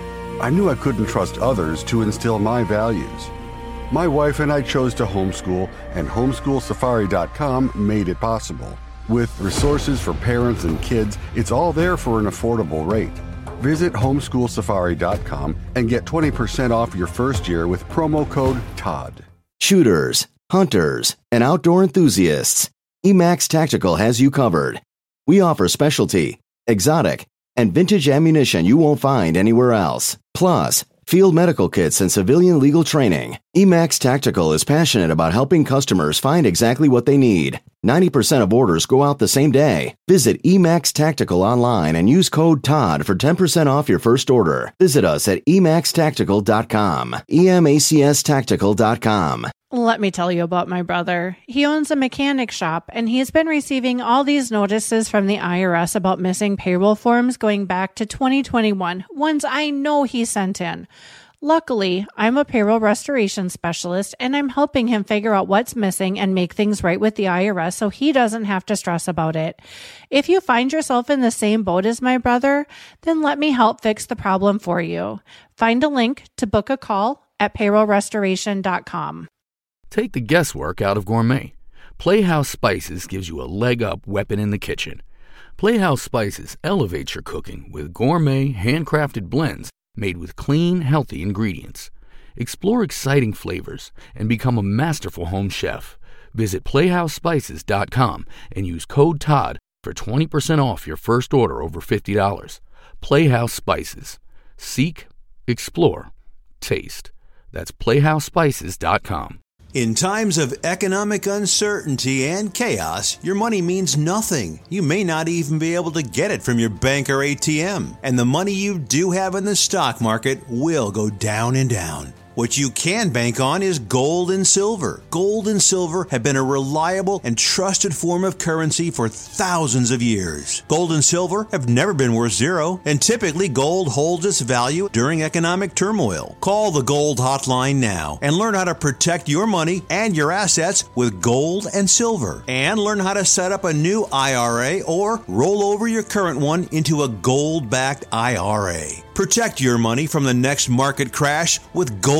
I knew I couldn't trust others to instill my values. My wife and I chose to homeschool, and homeschool safari dot com made it possible. With resources for parents and kids, it's all there for an affordable rate. Visit homeschool safari dot com and get twenty percent off your first year with promo code TODD. Shooters, hunters, and outdoor enthusiasts, Emax Tactical has you covered. We offer specialty, exotic, and vintage ammunition you won't find anywhere else. Plus, field medical kits and civilian legal training. Emax Tactical is passionate about helping customers find exactly what they need. ninety percent of orders go out the same day. Visit Emax Tactical online and use code TODD for ten percent off your first order. Visit us at emax tactical dot com. E M A C S tactical dot com. Let me tell you about my brother. He owns a mechanic shop, and he's been receiving all these notices from the I R S about missing payroll forms going back to twenty twenty-one, ones I know he sent in. Luckily, I'm a payroll restoration specialist, and I'm helping him figure out what's missing and make things right with the I R S so he doesn't have to stress about it. If you find yourself in the same boat as my brother, then let me help fix the problem for you. Find a link to book a call at payroll restoration dot com. Take the guesswork out of gourmet. Playhouse Spices gives you a leg-up weapon in the kitchen. Playhouse Spices elevates your cooking with gourmet, handcrafted blends made with clean, healthy ingredients. Explore exciting flavors and become a masterful home chef. Visit playhouse spices dot com and use code TODD for twenty percent off your first order over fifty dollars. Playhouse Spices. Seek, explore, taste. That's playhouse spices dot com. In times of economic uncertainty and chaos, your money means nothing. You may not even be able to get it from your bank or A T M. And the money you do have in the stock market will go down and down. What you can bank on is gold and silver. Gold and silver have been a reliable and trusted form of currency for thousands of years. Gold and silver have never been worth zero, and typically gold holds its value during economic turmoil. Call the Gold Hotline now and learn how to protect your money and your assets with gold and silver. And learn how to set up a new I R A or roll over your current one into a gold-backed I R A. Protect your money from the next market crash with gold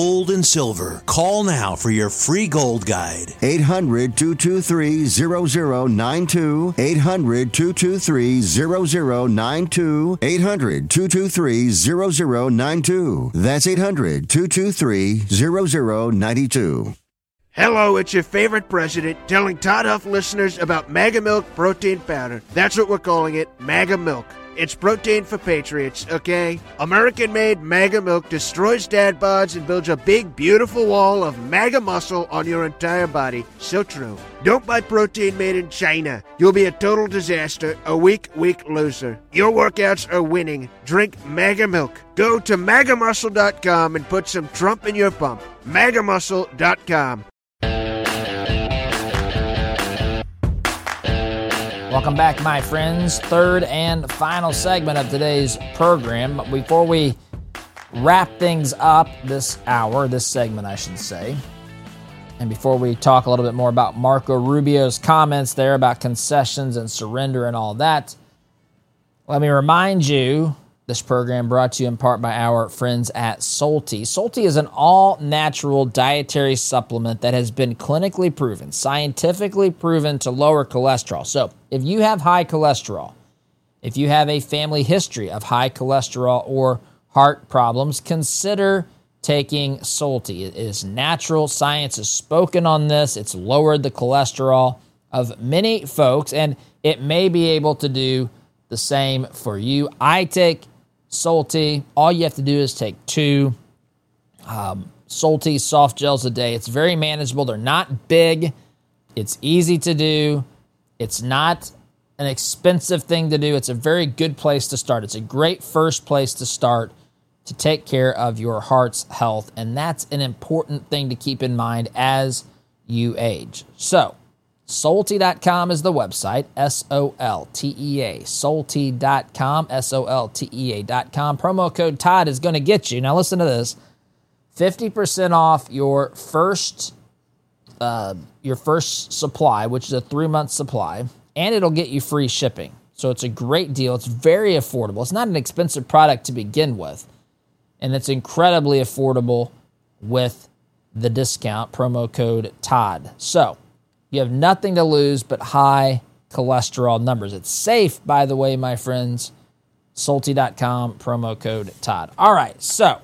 gold and silver. Call now for your free gold guide. eight hundred, two two three, zero zero nine two. eight hundred, two two three, zero zero nine two. eight hundred, two two three, zero zero nine two. That's eight hundred, two two three, zero zero nine two. Hello, it's your favorite president telling Todd Huff listeners about Mega Milk Protein Powder. That's what we're calling it, Mega Milk. It's protein for patriots, okay? American-made Mega Milk destroys dad bods and builds a big, beautiful wall of MAGA muscle on your entire body. So true. Don't buy protein made in China. You'll be a total disaster, a weak, weak loser. Your workouts are winning. Drink Mega Milk. Go to maga muscle dot com and put some Trump in your pump. maga muscle dot com. Welcome back, my friends. Third and final segment of today's program. Before we wrap things up this hour, this segment, I should say, and before we talk a little bit more about Marco Rubio's comments there about concessions and surrender and all that, let me remind you, this program brought to you in part by our friends at Solti. Solti is an all-natural dietary supplement that has been clinically proven, scientifically proven to lower cholesterol. So if you have high cholesterol, if you have a family history of high cholesterol or heart problems, consider taking Solti. It is natural. Science has spoken on this. It's lowered the cholesterol of many folks, and it may be able to do the same for you. I take Solti. All you have to do is take two um, Solti soft gels a day. It's very manageable. They're not big. It's easy to do. It's not an expensive thing to do. It's a very good place to start. It's a great first place to start to take care of your heart's health, and that's an important thing to keep in mind as you age. So, Solti dot com is the website, S O L T E A, Solti dot com, S O L T E A dot com. Promo code Todd is going to get you, now listen to this, fifty percent off your first uh, your first supply, which is a three-month supply, and it'll get you free shipping. So it's a great deal. It's very affordable. It's not an expensive product to begin with, and it's incredibly affordable with the discount, promo code Todd. So, you have nothing to lose but high cholesterol numbers. It's safe, by the way, my friends. Solti dot com, promo code Todd. All right, so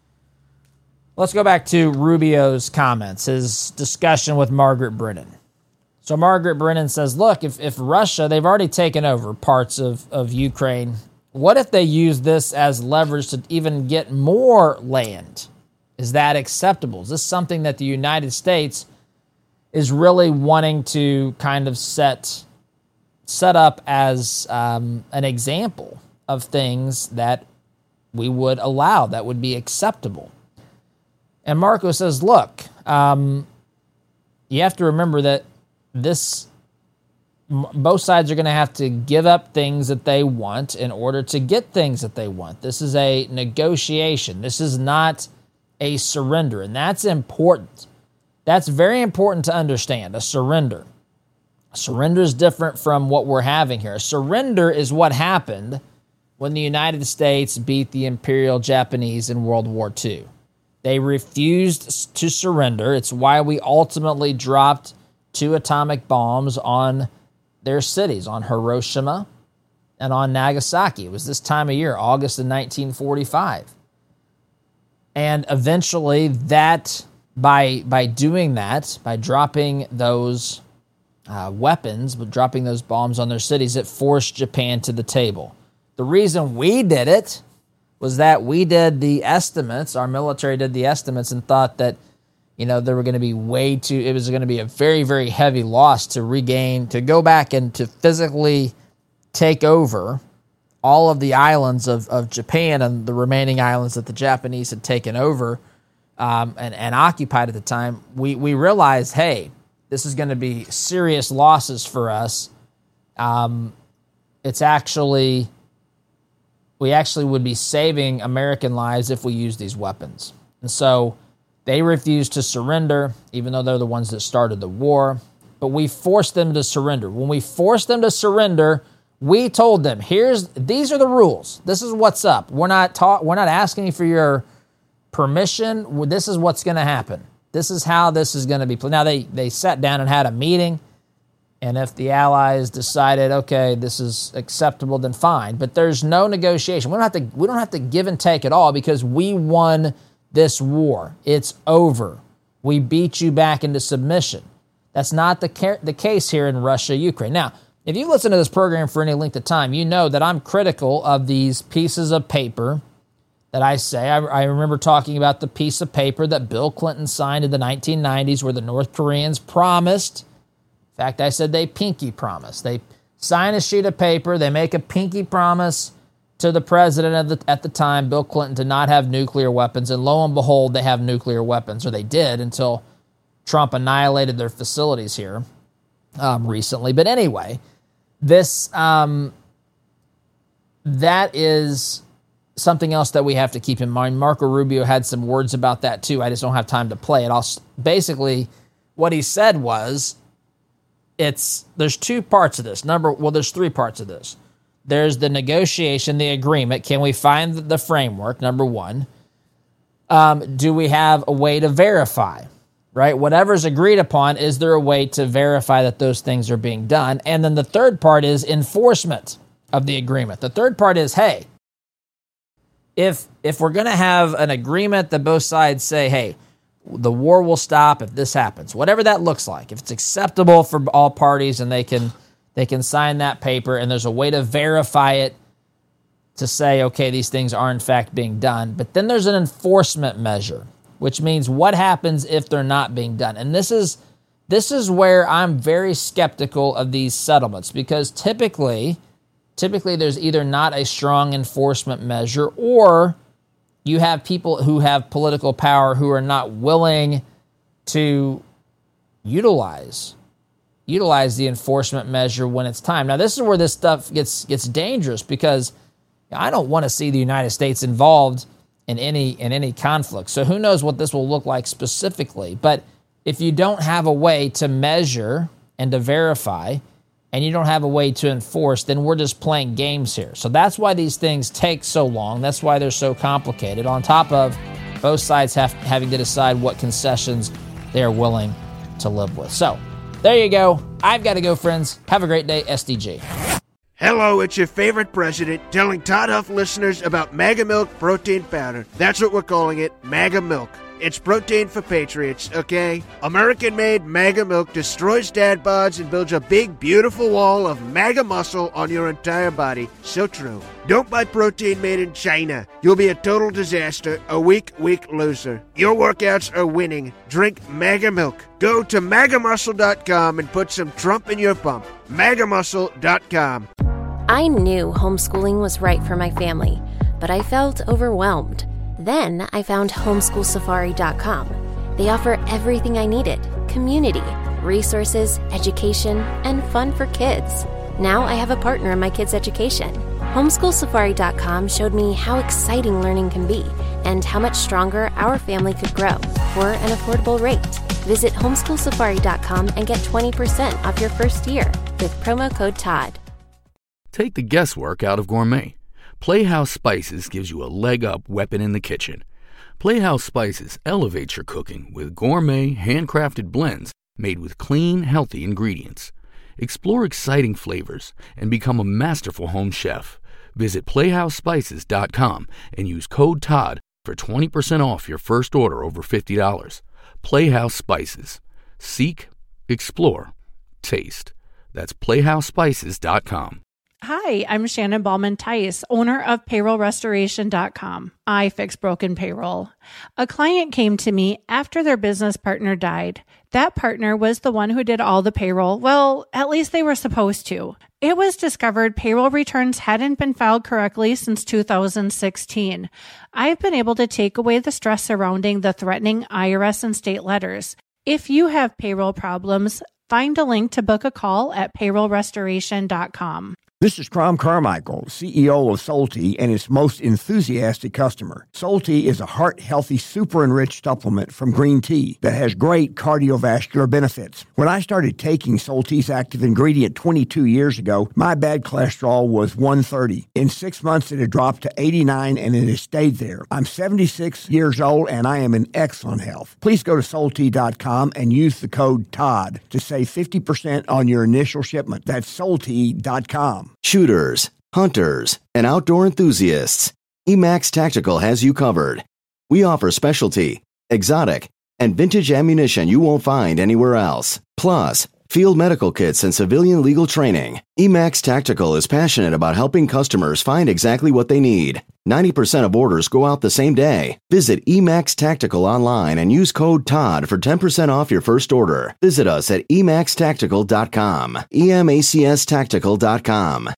let's go back to Rubio's comments, his discussion with Margaret Brennan. So Margaret Brennan says, look, if, if Russia, they've already taken over parts of, of Ukraine, what if they use this as leverage to even get more land? Is that acceptable? Is this something that the United States is really wanting to kind of set set up as um, an example of things that we would allow, that would be acceptable? And Marco says, look, um, you have to remember that this, both sides are going to have to give up things that they want in order to get things that they want. This is a negotiation. This is not a surrender, and that's important. That's very important to understand, a surrender. A surrender is different from what we're having here. A surrender is what happened when the United States beat the Imperial Japanese in World War Two. They refused to surrender. It's why we ultimately dropped two atomic bombs on their cities, on Hiroshima and on Nagasaki. It was this time of year, August of nineteen forty-five. And eventually that... By by doing that, by dropping those uh, weapons, but dropping those bombs on their cities, it forced Japan to the table. The reason we did it was that we did the estimates, our military did the estimates and thought that, you know, there were going to be way too, it was going to be a very, very heavy loss to regain, to go back and to physically take over all of the islands of, of Japan and the remaining islands that the Japanese had taken over Um, and, and occupied at the time. We we realized, hey, this is going to be serious losses for us. Um, it's actually, we actually would be saving American lives if we use these weapons. And so they refused to surrender, even though they're the ones that started the war. But we forced them to surrender. When we forced them to surrender, we told them, here's these are the rules. This is what's up. We're not ta- we're not asking for your permission. This is what's going to happen. This is how this is going to be. Now, they, they sat down and had a meeting, and if the allies decided, okay, this is acceptable, then fine. But there's no negotiation. We don't have to, we don't have to give and take at all because we won this war. It's over. We beat you back into submission. That's not the, ca- the case here in Russia, Ukraine. Now, if you've listened to this program for any length of time, you know that I'm critical of these pieces of paper that I say. I, I remember talking about the piece of paper that Bill Clinton signed in the nineteen nineties where the North Koreans promised, in fact, I said they pinky promised. They sign a sheet of paper, they make a pinky promise to the president at the, at the time, Bill Clinton, to not have nuclear weapons, and lo and behold, they have nuclear weapons, or they did until Trump annihilated their facilities here um, recently. But anyway, this um, that is something else that we have to keep in mind. Marco Rubio had some words about that too. I just don't have time to play it. I'll basically what he said was, it's there's two parts of this. Number well, there's three parts of this. There's the negotiation, the agreement. Can we find the framework? Number one. Um, do we have a way to verify? Right? Whatever's agreed upon, is there a way to verify that those things are being done? And then the third part is enforcement of the agreement. The third part is, hey, if if we're going to have an agreement that both sides say, hey, the war will stop if this happens, whatever that looks like, if it's acceptable for all parties and they can they can sign that paper and there's a way to verify it to say, okay, these things are in fact being done. But then there's an enforcement measure, which means what happens if they're not being done. And this is this is where I'm very skeptical of these settlements, because typically, typically there's either not a strong enforcement measure, or you have people who have political power who are not willing to utilize utilize the enforcement measure when it's time. Now, this is where this stuff gets gets dangerous, because I don't want to see the United States involved in any in any conflict. So who knows what this will look like specifically. But if you don't have a way to measure and to verify, and you don't have a way to enforce, then we're just playing games here. So that's why these things take so long. That's why they're so complicated, on top of both sides have, having to decide what concessions they are willing to live with. So there you go. I've got to go, friends. Have a great day, S D G. Hello, it's your favorite president telling Todd Huff listeners about Mega Milk Protein Powder. That's what we're calling it, Mega Milk. It's protein for patriots, okay? American-made Mega Milk destroys dad bods and builds a big, beautiful wall of MAGA muscle on your entire body. So true. Don't buy protein made in China. You'll be a total disaster, a weak, weak loser. Your workouts are winning. Drink MAGA Milk. Go to maga muscle dot com and put some Trump in your pump. maga muscle dot com. I knew homeschooling was right for my family, but I felt overwhelmed. Then I found homeschool safari dot com. They offer everything I needed: community, resources, education, and fun for kids. Now I have a partner in my kids' education. homeschool safari dot com showed me how exciting learning can be and how much stronger our family could grow for an affordable rate. Visit homeschool safari dot com and get twenty percent off your first year with promo code Todd. Take the guesswork out of gourmet. Playhouse Spices gives you a leg-up weapon in the kitchen. Playhouse Spices elevates your cooking with gourmet, handcrafted blends made with clean, healthy ingredients. Explore exciting flavors and become a masterful home chef. Visit playhouse spices dot com and use code Todd for twenty percent off your first order over fifty dollars. Playhouse Spices. Seek, explore, taste. That's playhouse spices dot com. Hi, I'm Shannon Ballman-Tice, owner of payroll restoration dot com. I fix broken payroll. A client came to me after their business partner died. That partner was the one who did all the payroll. Well, at least they were supposed to. It was discovered payroll returns hadn't been filed correctly since two thousand sixteen. I've been able to take away the stress surrounding the threatening I R S and state letters. If you have payroll problems, find a link to book a call at payroll restoration dot com. This is Crom Carmichael, C E O of Solti and its most enthusiastic customer. Solti is a heart-healthy, super-enriched supplement from green tea that has great cardiovascular benefits. When I started taking Solti's active ingredient twenty-two years ago, my bad cholesterol was one thirty. In six months, it had dropped to eighty-nine, and it has stayed there. I'm seventy-six years old, and I am in excellent health. Please go to Solti dot com and use the code TODD to save fifty percent on your initial shipment. That's Solti dot com. Shooters, hunters, and outdoor enthusiasts, Emax Tactical has you covered. We offer specialty, exotic, and vintage ammunition you won't find anywhere else. Plus, field medical kits and civilian legal training. Emax Tactical is passionate about helping customers find exactly what they need. ninety percent of orders go out the same day. Visit Emax Tactical online and use code TODD for ten percent off your first order. Visit us at emax tactical dot com. E M A C S tactical dot com.